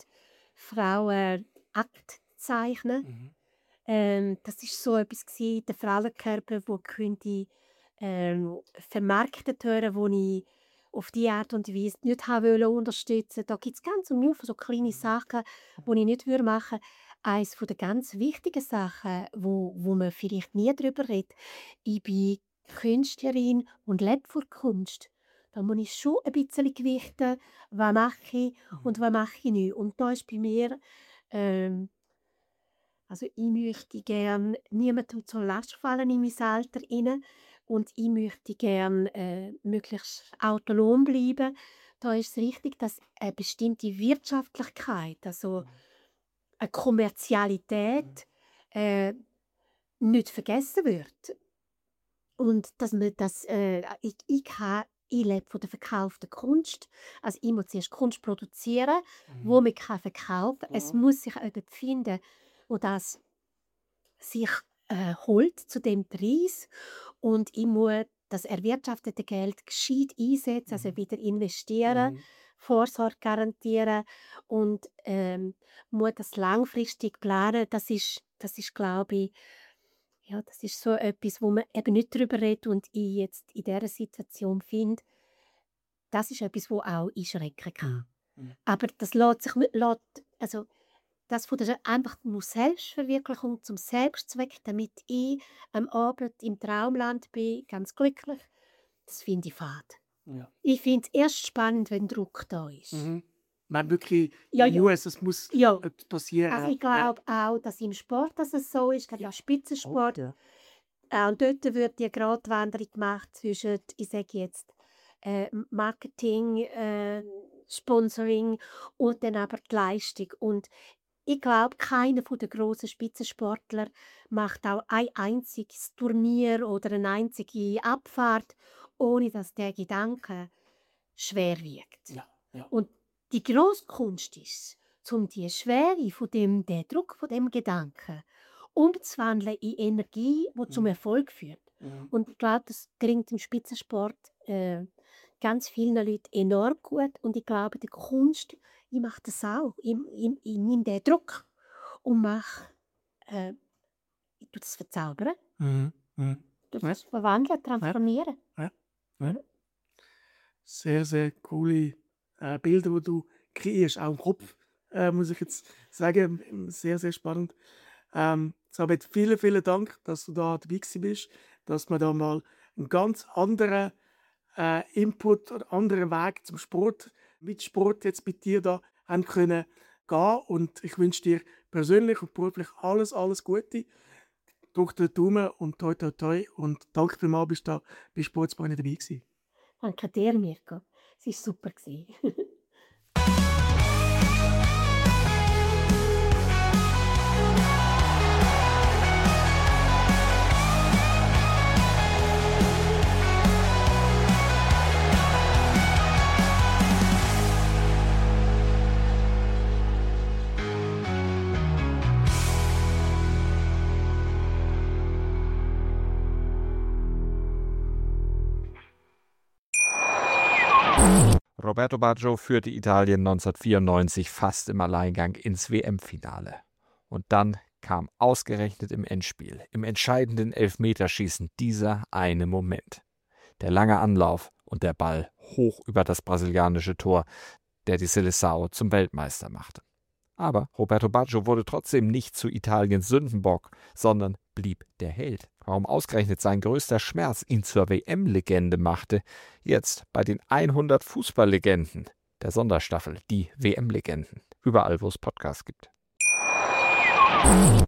Frauen Akt zu zeichnen. Mhm. Ähm, das war so etwas gewesen, der Frauenkörper, der könnte ähm, vermarktet hören, wo ich auf die Art und Weise nicht haben wollte unterstützen. Da gibt es ganz viele so kleine Sachen, die ich nicht würde machen würde. Eines der ganz wichtigen Sachen, wo, wo man vielleicht nie darüber redet, ich bin Künstlerin und lebe von Kunst. Da muss ich schon ein bisschen gewichten, was mache ich und was mache ich nicht. Und da ist bei mir, ähm, also ich möchte gerne niemandem zur Last fallen in mein Alter rein. Und ich möchte gerne äh, möglichst autonom bleiben. Da ist es wichtig, dass eine bestimmte Wirtschaftlichkeit, also eine Kommerzialität, äh, nicht vergessen wird. Und dass man das, äh, ich, ich, kann, ich lebe von der verkauften Kunst. Also ich muss zuerst Kunst produzieren, mhm. wo man kann verkaufen kann. Mhm. Es muss sich jemand finden, wo das sich äh, holt zu dem Preis. Und ich muss das erwirtschaftete Geld gescheit einsetzen, also wieder investieren, mhm. Vorsorge garantieren und ähm, muss das langfristig planen. Das ist, das ist, glaube ich, ja, das ist so etwas, wo man eben nicht darüber redet und ich jetzt in dieser Situation finde, das ist etwas, das auch einschrecken kann. Mhm. Aber das lässt sich, lässt, also das von der einfach nur Selbstverwirklichung zum Selbstzweck, damit ich am Abend im Traumland bin, ganz glücklich, das finde ich fad. Ja. Ich finde es erst spannend, wenn Druck da ist. Mhm. Man wirklich, ja, ja. U S, es muss ja. passieren. Also ich glaube ja. auch, dass im Sport dass es so ist, gerade ja. Spitzensport. Okay. Auch dort wird die Gratwanderung gemacht zwischen, ich sage jetzt, äh, Marketing, äh, Sponsoring und dann aber die Leistung. Und ich glaube, keiner der grossen Spitzensportler macht auch ein einziges Turnier oder eine einzige Abfahrt, ohne dass der Gedanke schwer wiegt. Ja, ja. Und die grosse Kunst ist, um die Schwere von dem, den Druck von dem Gedanken umzuwandeln in Energie, die mhm. zum Erfolg führt. Mhm. Und ich glaube, das gelingt im Spitzensport äh, ganz vielen Leuten enorm gut. Und ich glaube, die Kunst, ich mache das auch. Ich, ich, ich nehme den Druck und mache, äh, ich tue das verzaubern. Mhm. Mhm. Ich tue das ja. verwandeln, transformieren. Ja. Ja. Ja. Sehr, sehr coole äh, Bilder, die du kreierst, auch im Kopf, äh, muss ich jetzt sagen. Sehr, sehr spannend. Ähm, Sabet, vielen, vielen Dank, dass du da dabei bist, dass wir da mal einen ganz anderen äh, Input oder anderen Weg zum Sport, mit Sport jetzt mit dir da haben können gehen. Und ich wünsche dir persönlich und beruflich alles, alles Gute. Drück den Daumen und toi, toi, toi. Und danke vielmals, bist du da bei Sportsbeine dabei gewesen. Danke dir, Mirko. Es war super. Roberto Baggio führte Italien neunzehnhundertvierundneunzig fast im Alleingang ins W M-Finale. Und dann kam ausgerechnet im Endspiel, im entscheidenden Elfmeterschießen, dieser eine Moment. Der lange Anlauf und der Ball hoch über das brasilianische Tor, der die Seleção zum Weltmeister machte. Aber Roberto Baggio wurde trotzdem nicht zu Italiens Sündenbock, sondern blieb der Held. Warum ausgerechnet sein größter Schmerz ihn zur W M-Legende machte, jetzt bei den hundert Fußballlegenden der Sonderstaffel, die W M-Legenden, überall wo es Podcasts gibt.